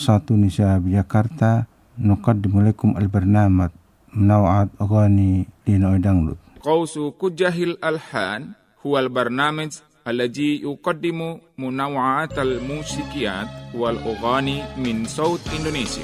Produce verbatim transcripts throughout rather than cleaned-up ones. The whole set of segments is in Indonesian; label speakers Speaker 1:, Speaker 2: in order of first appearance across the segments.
Speaker 1: صوت النساء بجاكرتا نقدم لكم البرنامج منوعات أغاني لنوع دانلود.
Speaker 2: قوس كجه الألحان هو البرنامج الذي يقدم منوعات الموسيقيات والأغاني من صوت إندونيسيا.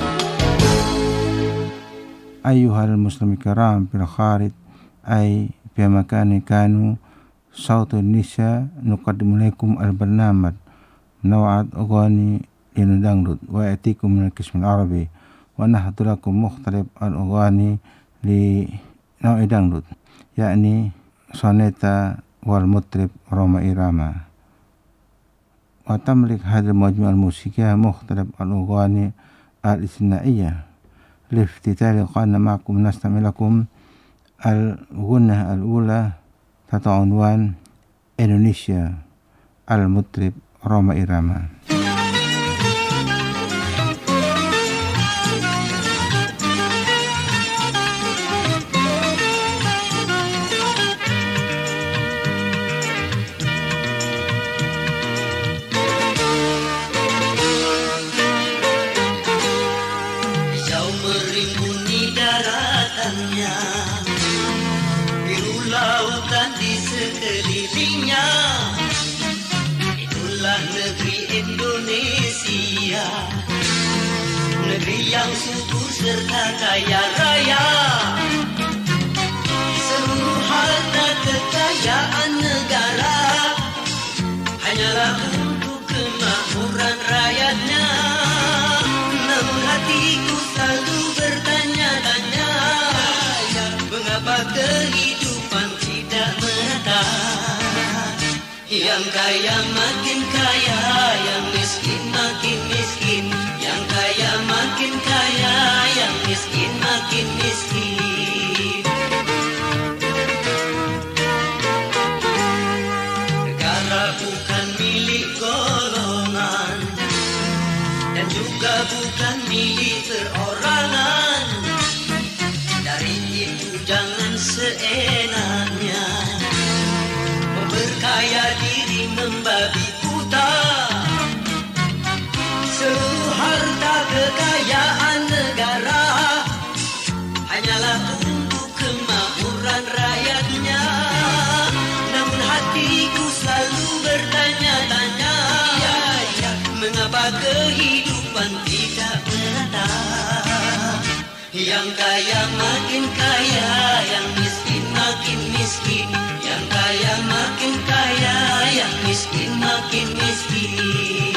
Speaker 1: أيها المسلمين الكرام في الخارج أي في مكان كانوا، صوت النساء نقدم لكم البرنامج منوعات أغاني لنوع دانلود، ويأتيكم من القسم العربي، ونحضر لكم مختلف الأغاني لنوع دانلود، يعني سونيتا والمطرب روما إيراما. وتملك هذه المجموعة الموسيقية مختلف الأغاني الاستثنائية. لافتتاح لقاءنا معكم نستمع لكم الغنى الأولى تحت عنوان إندونيسيا، المطرب روما إيراما.
Speaker 3: Negeri yang subur serta kaya raya, seluruh harta kekayaan negara hanyalah untuk kemakmuran rakyatnya. Namun hatiku selalu bertanya-tanya, mengapa kehidupan tidak merata? Yang kaya makin kaya, yang miskin makin miskin. Yang kaya makin kaya, yang miskin makin miskin. Negara bukan milik golongan, dan juga bukan milik perorangan. Dari itu jangan seenaknya memperkaya diri membabi buta. Seluruh harta kekayaan negara hanyalah untuk kemakmuran rakyatnya. Namun hatiku selalu bertanya-tanya, ya, ya, mengapa kehidupan tidak merata? Yang kaya makin kaya, yang miskin makin miskin. Yang kaya makin kaya, yang miskin makin miskin.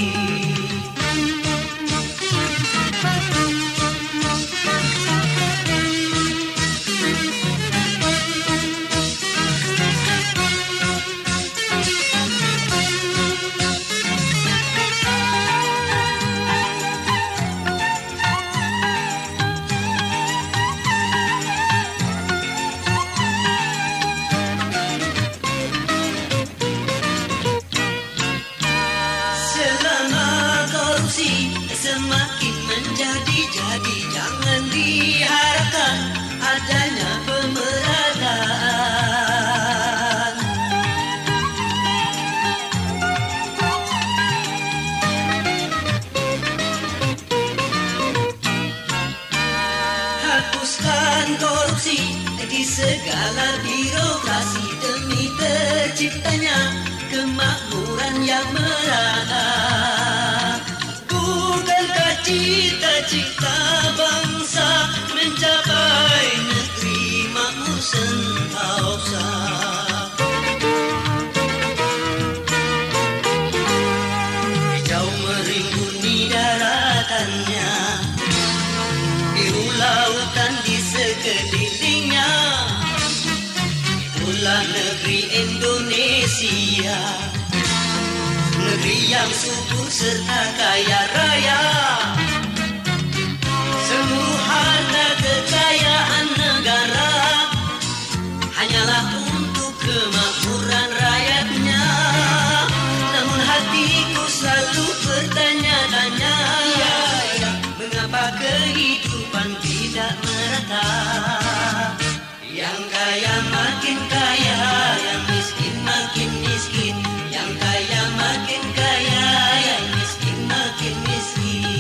Speaker 3: Semakin menjadi-jadi, jangan diharapkan adanya pemerataan. Hapuskan korupsi di segala birokrasi demi terciptanya kemakmuran yang merata. Cita-cita bangsa mencapai negeri makmur sentosa. Hijau merimbuni daratannya, biru lautan di sekelilingnya. Itulah negeri Indonesia, negeri yang subur serta kaya raya. Seluruh harta kekayaan negara hanyalah untuk kemakmuran rakyatnya. Namun hatiku selalu bertanya-tanya, ya, ya, mengapa kehidupan tidak merata? Yang kaya makin kaya, yang miskin makin miskin. Yang kaya makin kaya, yang miskin makin miskin.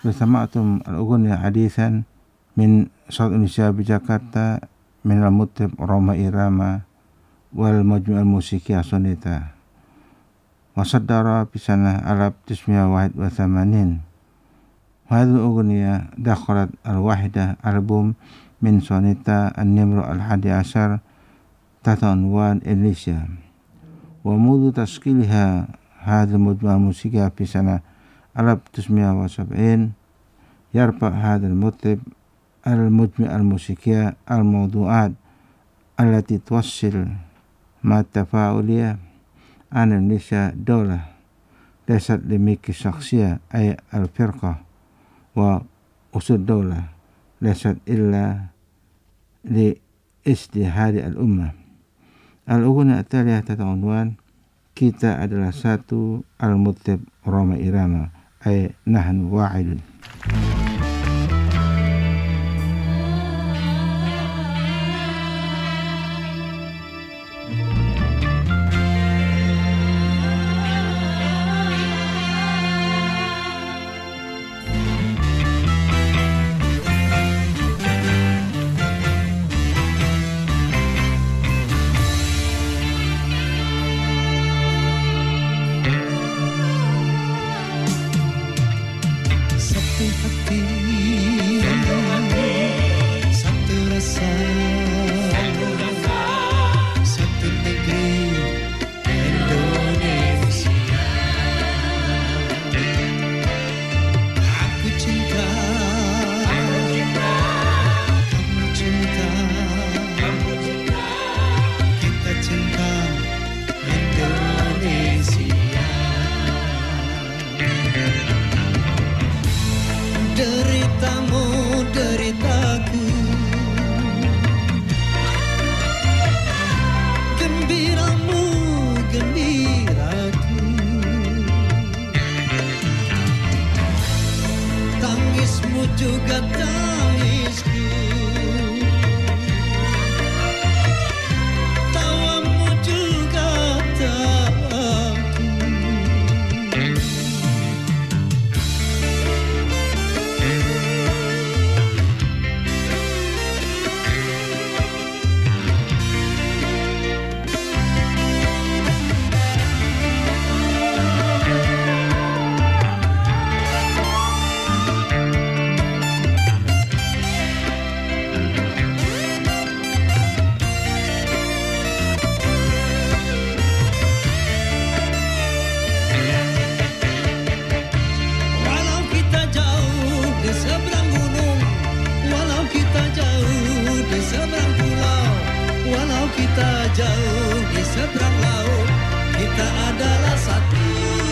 Speaker 1: Bersamatum al-ughniya hadisan min Saud Indonesia Jakarta min al-mutib Roma Irama wal majmu' al-musiki sonita wa saddara bisana alab tismiya wahid wa thamanin. Hadhihi al-ughniya dakhalat al-wahida album min sonita an-nimru al-hadi ashar tahta unwan Indonesia. Wa mundu tashkilha hadhihi al-majmu' al-musiki fi sana alab tismiya wa sab'in yarfa hadha al-mutib al-mujmi' al-musikiyya al-mawdu'at allati tuwassil ma tafa'uliyya an Indonesia daulah laysat limilki syakhsiyya ay al-firqah wa usud daulah laysat illa li istihadi al-ummah. Al-ughniya at-taliyah tata'unwan kita adalah satu al-mutib Roma Irama ay nahnu wahidun.
Speaker 4: Juga tangisku, tawamu juga tawaku. Kita jauh di seberang laut, kita adalah satu.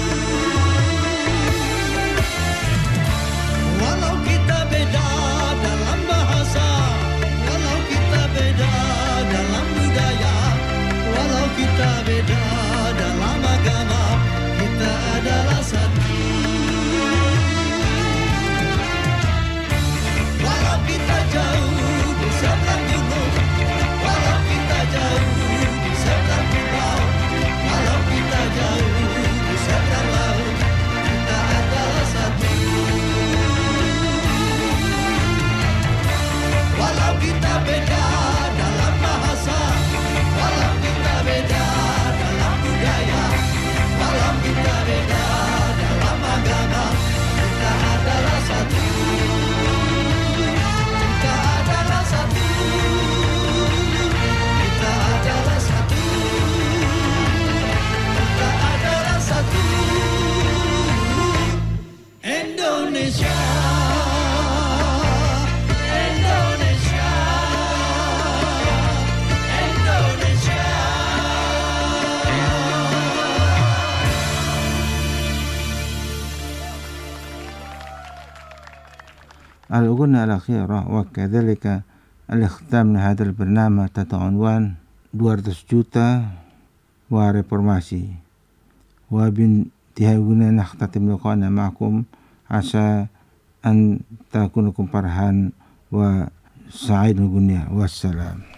Speaker 4: Walau kita beda dalam bahasa, walau kita beda dalam budaya, walau kita beda dalam agama, kita adalah satu. Walau kita jauh di seberang gunung, walau kita jauh di seberang pulau, walau kita jauh di seberang laut, kita adalah satu. Walau kita beda dalam bahasa, walau kita beda dalam budaya, walau kita beda dalam agama, kita adalah satu. Kita adalah satu. Kita adalah satu. Kita adalah satu. Indonesia. Indonesia. Indonesia.
Speaker 1: الأغنية الأخيرة وكذلك الاختتام لهذا البرنامج تحت عنوان dua ratus juta وريفورماسي. وبانتهاء الأغنية نختتم لقاءنا معكم عسى أن تكونكم فرحان وسعيد الأغنية والسلام.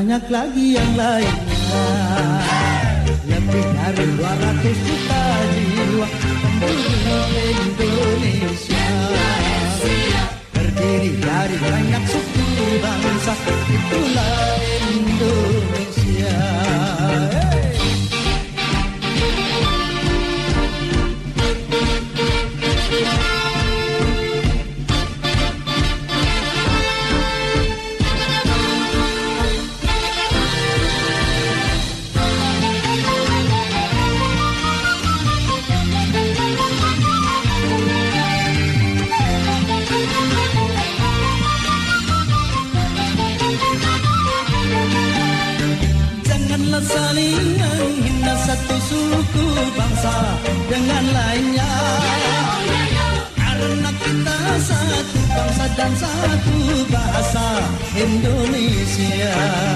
Speaker 4: banyak lagi yang lainnya. Lebih dari dua ratus juta jiwa penduduk Indonesia, terdiri dari banyak suku bangsa, itulah Indonesia. Hey! Saling menghina satu suku bangsa dengan lainnya, karena kita satu bangsa dan satu bahasa Indonesia.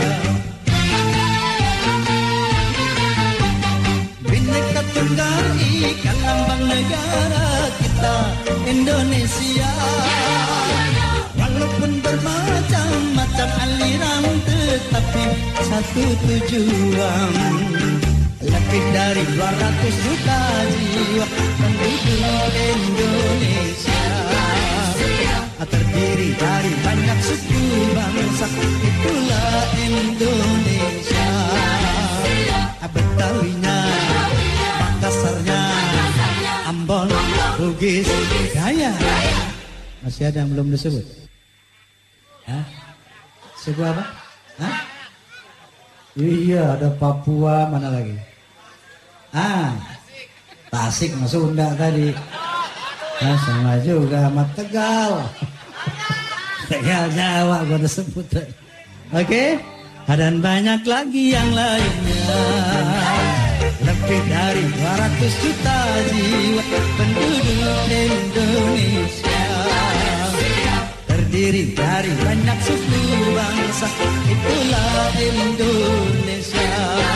Speaker 4: Bhinneka Tunggal Ika lambang negara kita Indonesia. Walaupun bermacam-macam aliran, tetapi satu tujuan. Lebih dari dua ratus juta jiwa penduduk Indonesia, terdiri dari banyak suku bangsa, itulah Indonesia. Betawinya, Makassarnya, Ambon, Bugis, Gaya. Masih ada yang belum disebut? Hah? Suku apa? Hah? Iya, ada Papua, mana lagi? Ah, Tasik masuk Sunda tadi. Nah, sama juga sama Tegal. Tegal Jawa gue udah sebut. Oke, okay? Dan banyak lagi yang lainnya. Lebih dari dua ratus juta jiwa penduduk Indonesia, terdiri dari banyak suku bangsa, itulah Indonesia.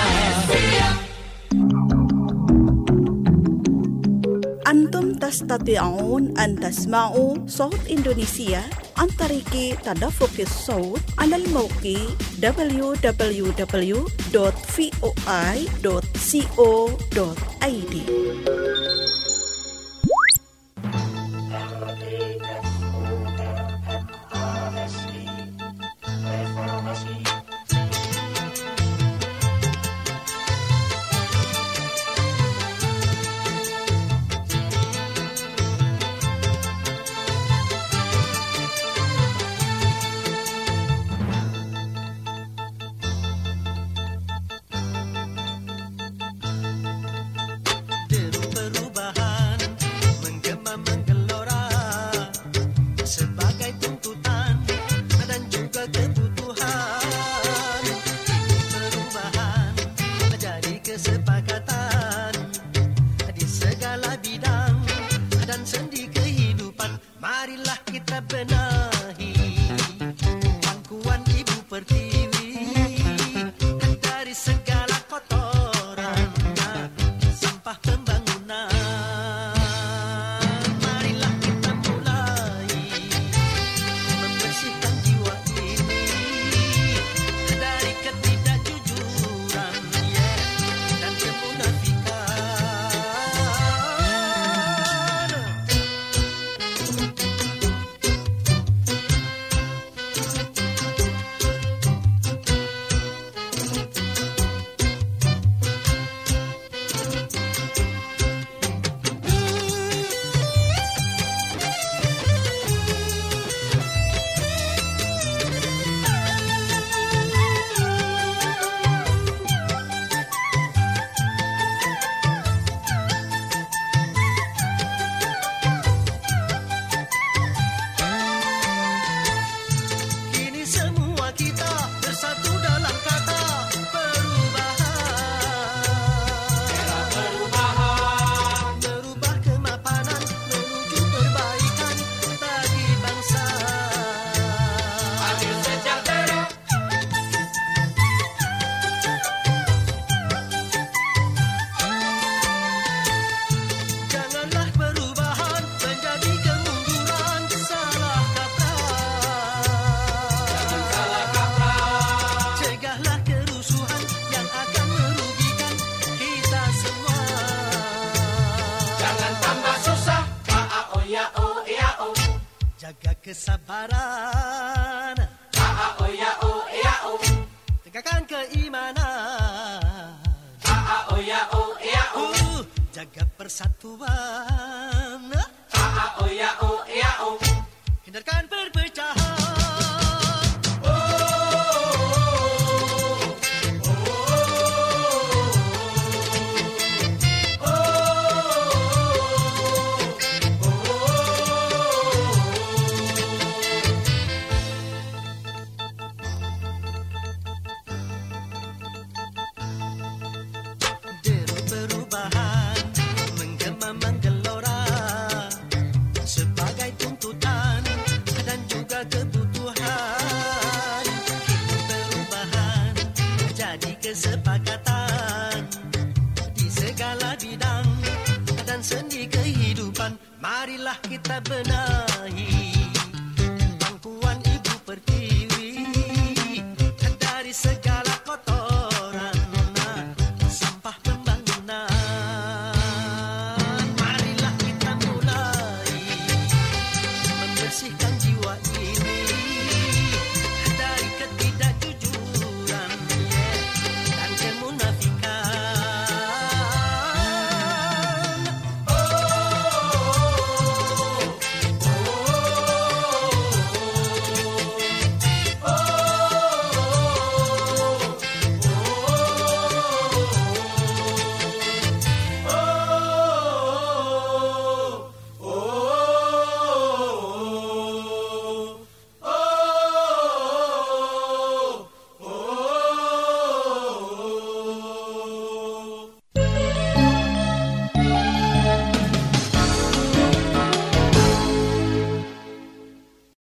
Speaker 5: Antum tastati'un an tasma'u Sawt Indonesia an tariki tadaffuqis sawt 'ala al-mawqi w w w dot voi dot co dot i d.
Speaker 4: jaga kesabaran.
Speaker 3: A-A-O, ya-O, ya-O.
Speaker 4: Tegakkan keimanan.
Speaker 3: A-A-O, ya-O, ya-O.
Speaker 4: Uh, jaga persatuan.
Speaker 3: A-A-O, ya-O, ya-O.
Speaker 4: Hindarkan perpecahan. Kesepakatan di segala bidang dan sendi kehidupan, marilah kita benahi pangkuan ibu pertiwi.